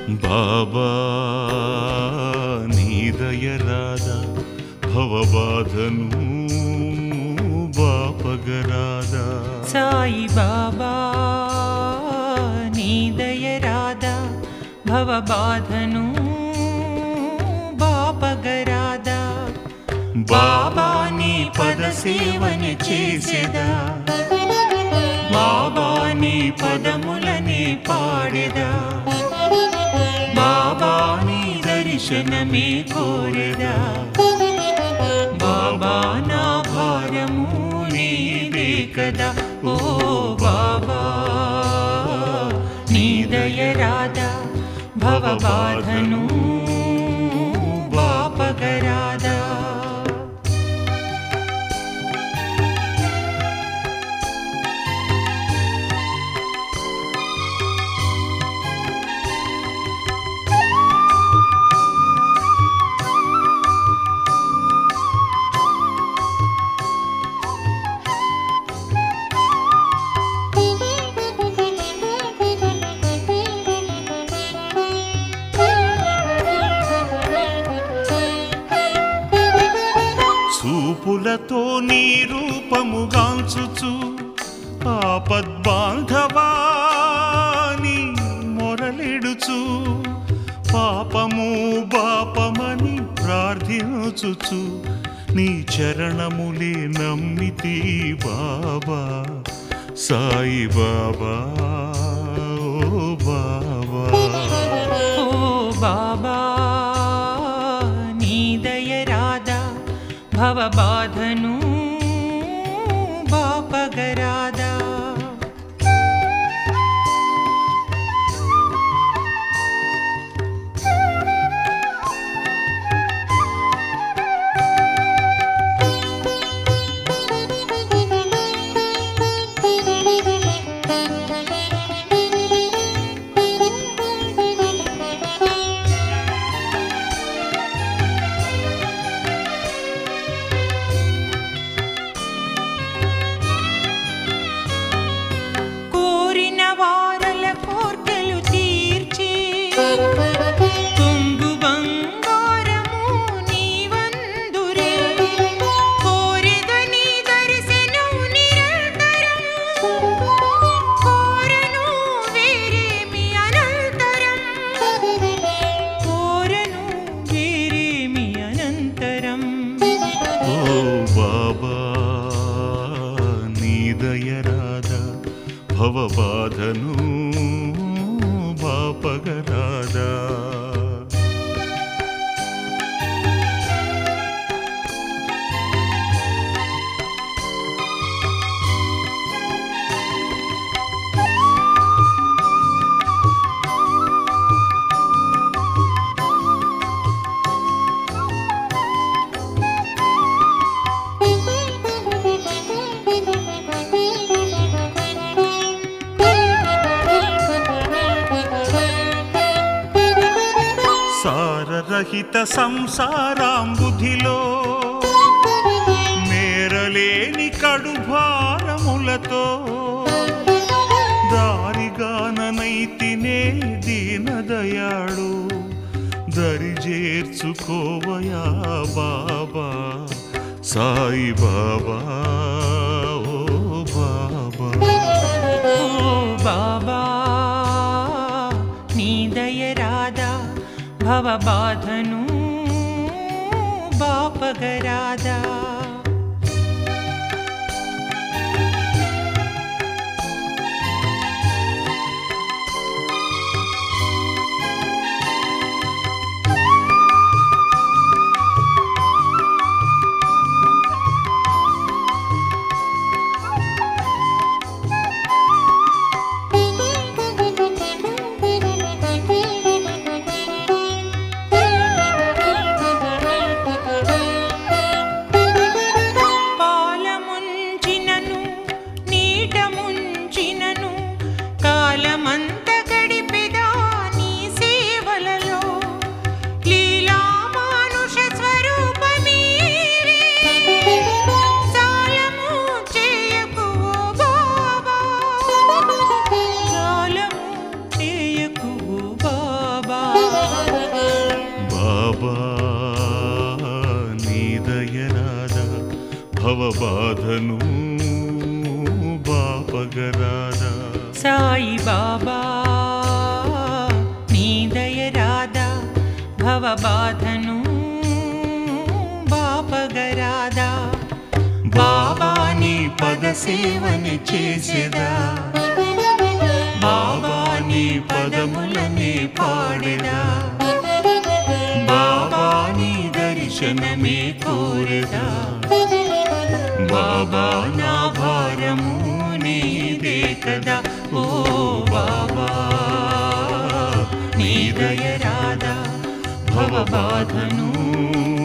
బాబా నీ దయ రాదా భవబాధను బాపగరాదా. సాయి బాబా నీ దయ రాదా భవబాధను బాపగరాదా. బాబా నీ పద సేవని చేసెదా, బాబా నీ పదములని పాడెదా, బాబా నీ దర్శనమే కోరెదా. బాబా నా భారము నీదే కదా, ఓ బాబా నీ దయ రాదా భవబాధను బాపగరాదా. చూపులతో నీ రూపముగాంచుచు ఆపద్బాంధవాని మొరలిడుచు పాపము బాపమని ప్రార్థించుచు నీ చరణములే నమ్మితి బాబా సాయి బాబా. ఓ బాబా ఓ బాబా నీ దయ రాదా భవబాధను బాపగరాదా. భవబాధను బాపగరాదా. సారరహిత సంసారాంబుధిలో మేరలేని కడుభారములతో దారిగాననైతినే దీనదయాళు దరిజేర్చుకోవయా బాబా సాయి బాబా. ఓ బాబా ఓ బాబా నీ దయ రాదా భవబాధను బాపగరాదా. బాబా నీ దయరాదా భవబాధను బాపగరాదా సాయి బాబా నీ దయరాదా భవబాధను బాపగరాదా బాబా నీ పద సేవని చేసేదా బాబా నీ పదములని పాడేదా బాబా నీ దర్శనమే కోరెదా బాబా నా భారము నీదే కదా ఓ బాబా నీ దయరాదా భవబాధను